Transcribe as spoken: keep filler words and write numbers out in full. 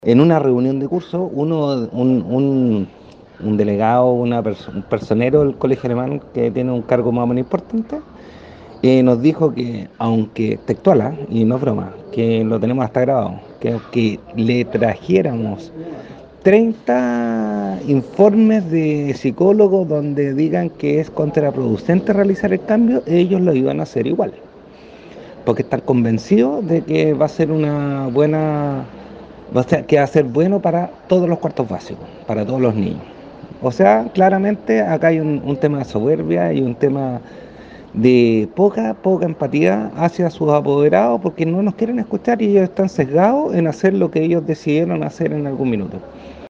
En una reunión de curso, uno, un, un, un delegado, una perso- un personero del colegio alemán que tiene un cargo más o menos importante, eh, nos dijo que, aunque textual, ¿ah? Y no es broma, que lo tenemos hasta grabado, que aunque le trajéramos treinta informes de psicólogos donde digan que es contraproducente realizar el cambio, ellos lo iban a hacer igual, porque están convencidos de que va a ser una buena, va a ser, que va a ser bueno para todos los cuartos básicos, para todos los niños. O sea, claramente acá hay un, un tema de soberbia y un tema de poca, poca empatía hacia sus apoderados porque no nos quieren escuchar y ellos están sesgados en hacer lo que ellos decidieron hacer en algún minuto.